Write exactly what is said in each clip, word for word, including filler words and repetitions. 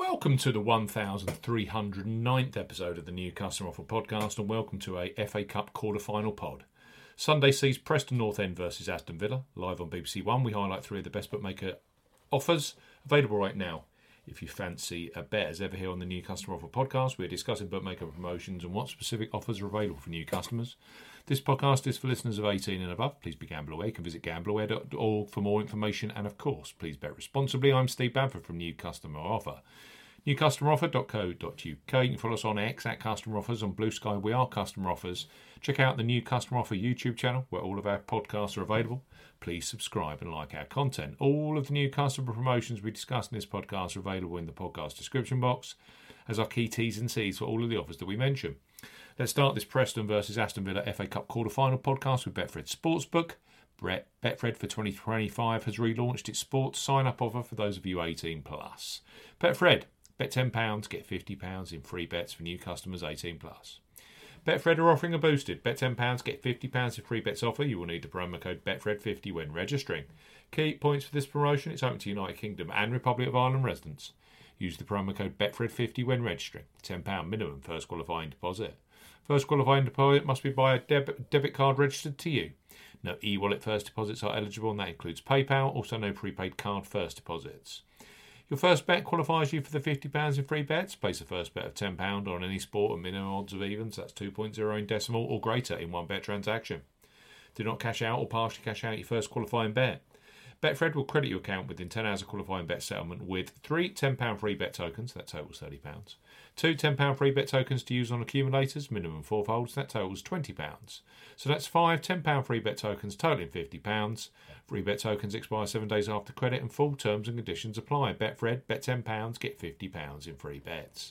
Welcome to the one thousand three hundred ninth episode of the New Customer Offer podcast, and welcome to a F A Cup quarter-final pod. Sunday sees Preston North End versus Aston Villa, live on B B C One. We highlight three of the best bookmaker offers available right now. If you fancy a bet, as ever here on the New Customer Offer podcast, we're discussing bookmaker promotions and what specific offers are available for new customers. This podcast is for listeners of eighteen and above. Please be gamble aware. You can visit gamble aware dot org for more information. And of course, please bet responsibly. I'm Steve Bamford from New Customer Offer. new customer offer dot co dot uk. You can follow us on X at Customer Offers. On Blue Sky, we are Customer Offers. Check out the New Customer Offer YouTube channel where all of our podcasts are available. Please subscribe and like our content. All of the new customer promotions we discuss in this podcast are available in the podcast description box as our key T's and C's for all of the offers that we mention. Let's start this Preston versus Aston Villa F A Cup quarter-final podcast with Betfred Sportsbook. Brett, Betfred for twenty twenty-five has relaunched its sports sign-up offer for those of you eighteen plus. Betfred, bet ten pounds, get fifty pounds in free bets for new customers eighteen plus. Betfred are offering a boosted bet ten pounds, get fifty pounds in free bets offer. You will need the promo code Betfred fifty when registering. Key points for this promotion: it's open to United Kingdom and Republic of Ireland residents. Use the promo code Betfred fifty when registering. ten pounds minimum first qualifying deposit. First qualifying deposit must be by a debit, debit card registered to you. No e-wallet first deposits are eligible, and that includes PayPal. Also no prepaid card first deposits. Your first bet qualifies you for the fifty pounds in free bets. Place a first bet of ten pounds on any sport at minimum odds of evens, that's two point oh in decimal or greater in one bet transaction. Do not cash out or partially cash out your first qualifying bet. Betfred will credit your account within ten hours of qualifying bet settlement with three ten pounds free bet tokens, that totals thirty pounds. Two ten pounds free bet tokens to use on accumulators, minimum four folds, that totals twenty pounds. So that's five ten pounds free bet tokens totaling fifty pounds. Free bet tokens expire seven days after credit and full terms and conditions apply. Betfred, bet ten pounds, get fifty pounds in free bets.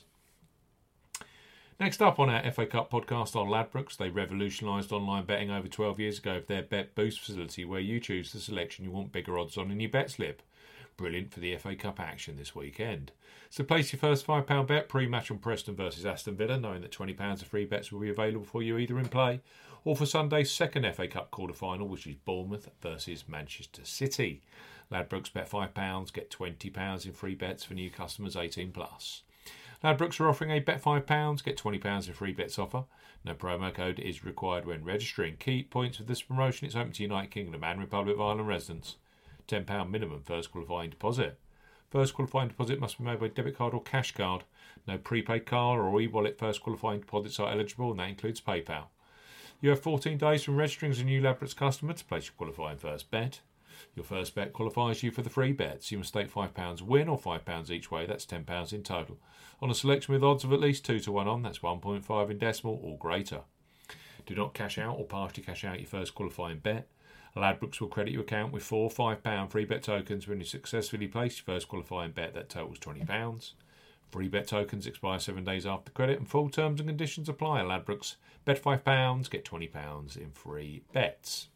Next up on our F A Cup podcast are Ladbrokes. They revolutionised online betting over twelve years ago with their Bet Boost facility, where you choose the selection you want bigger odds on in your bet slip. Brilliant for the F A Cup action this weekend. So place your first five pounds bet pre-match on Preston versus Aston Villa, knowing that twenty pounds of free bets will be available for you either in play or for Sunday's second F A Cup quarter-final, which is Bournemouth versus Manchester City. Ladbrokes, bet five pounds, get twenty pounds in free bets for new customers eighteen plus. Ladbrokes are offering a bet five pounds, get twenty pounds in free bets offer. No promo code is required when registering. Key points for this promotion: it's open to United Kingdom and Republic of Ireland residents. ten pounds minimum first qualifying deposit. First qualifying deposit must be made by debit card or cash card. No prepaid card or e-wallet first qualifying deposits are eligible, and that includes PayPal. You have fourteen days from registering as a new Ladbrokes customer to place your qualifying first bet. Your first bet qualifies you for the free bets. You must stake five pounds win or five pounds each way, that's ten pounds in total. On a selection with odds of at least two to one on, that's one point five in decimal or greater. Do not cash out or partially cash out your first qualifying bet. Ladbrokes will credit your account with four five pounds free bet tokens when you successfully place your first qualifying bet that totals twenty pounds. Free bet tokens expire seven days after credit and full terms and conditions apply. Ladbrokes, bet five pounds, get twenty pounds in free bets.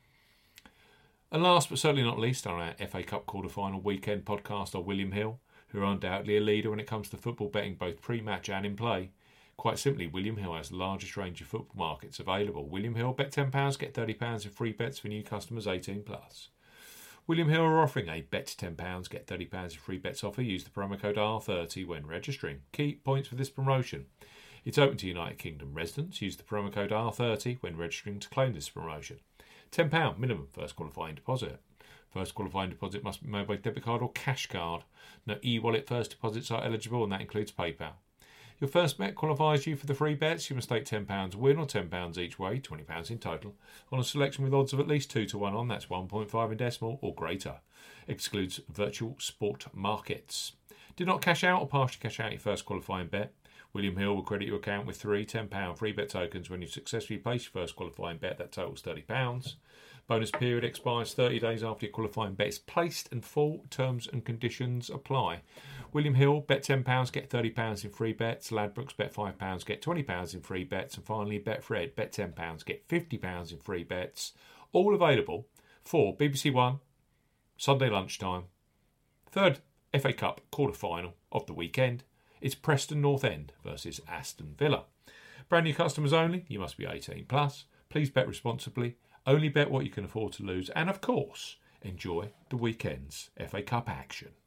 And last but certainly not least, on our F A Cup quarter-final weekend podcast are William Hill, who are undoubtedly a leader when it comes to football betting both pre-match and in play. Quite simply, William Hill has the largest range of football markets available. William Hill, bet ten pounds, get thirty pounds in free bets for new customers eighteen plus. William Hill are offering a bet ten pounds, get thirty pounds in free bets offer. Use the promo code R thirty when registering. Key points for this promotion: it's open to United Kingdom residents. Use the promo code R thirty when registering to claim this promotion. ten pounds minimum first qualifying deposit. First qualifying deposit must be made by debit card or cash card. No e-wallet first deposits are eligible, and that includes PayPal. Your first bet qualifies you for the free bets. You must stake ten pounds win or ten pounds each way, twenty pounds in total, on a selection with odds of at least two to one on, that's one point five in decimal or greater. Excludes virtual sport markets. Do not cash out or partially cash out your first qualifying bet. William Hill will credit your account with three ten pounds free bet tokens when you successfully place your first qualifying bet that totals thirty pounds. Bonus period expires thirty days after your qualifying bet is placed and full terms and conditions apply. William Hill, bet ten pounds, get thirty pounds in free bets. Ladbrokes, bet five pounds, get twenty pounds in free bets. And finally, Betfred, bet ten pounds, get fifty pounds in free bets. All available for B B C One, Sunday lunchtime. Third F A Cup quarter-final of the weekend. It's Preston North End versus Aston Villa. Brand new customers only. You must be eighteen plus. Please bet responsibly. Only bet what you can afford to lose. And of course, enjoy the weekend's F A Cup action.